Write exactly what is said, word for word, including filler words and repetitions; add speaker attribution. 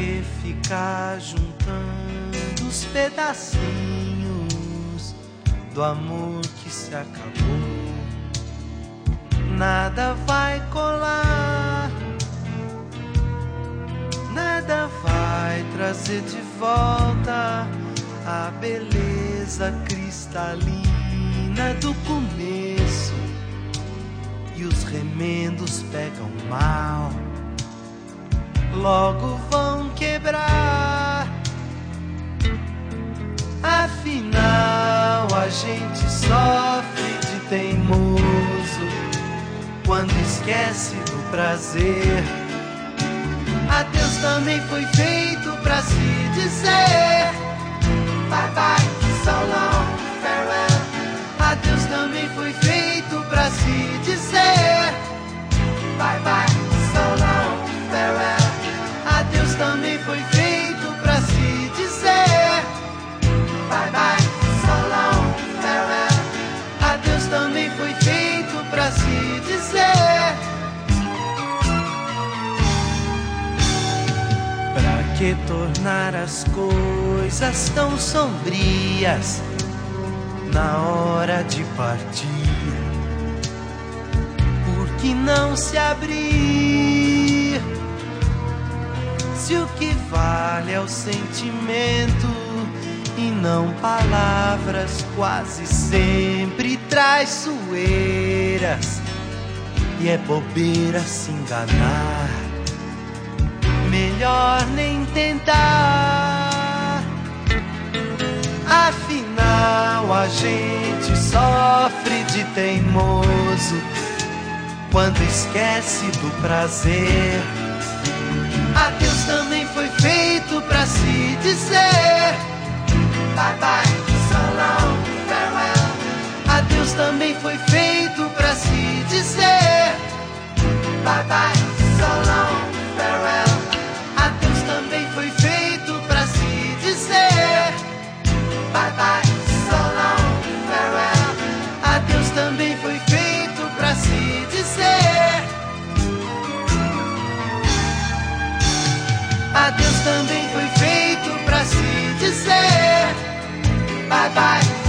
Speaker 1: que ficar juntando os pedacinhos do amor que se acabou? Nada vai colar, nada vai trazer de volta a beleza cristalina do começo. E os remendos pegam mal, logo vão quebrar. Afinal a gente sofre de teimoso quando esquece do prazer. Adeus também foi feito pra se dizer bye bye, so long, farewell. Adeus também foi feito pra se dizer bye bye, so long, farewell. Adeus também foi feito pra se dizer bye bye, so long, farewell. Adeus também foi feito pra se dizer. Pra que tornar as coisas tão sombrias na hora de partir? Por que não se abrir? Se o que vale é o sentimento e não palavras quase sempre traiçoeiras, e é bobeira se enganar, melhor nem tentar. Afinal a gente sofre de teimoso quando esquece do prazer. Adeus também foi feito pra se dizer bye bye, so long, farewell. Adeus também foi feito pra se dizer bye bye, so long, farewell. Adeus também foi feito pra se dizer bye bye, so long, farewell. Adeus também foi feito pra se dizer. Adeus também foi feito pra se dizer bye bye.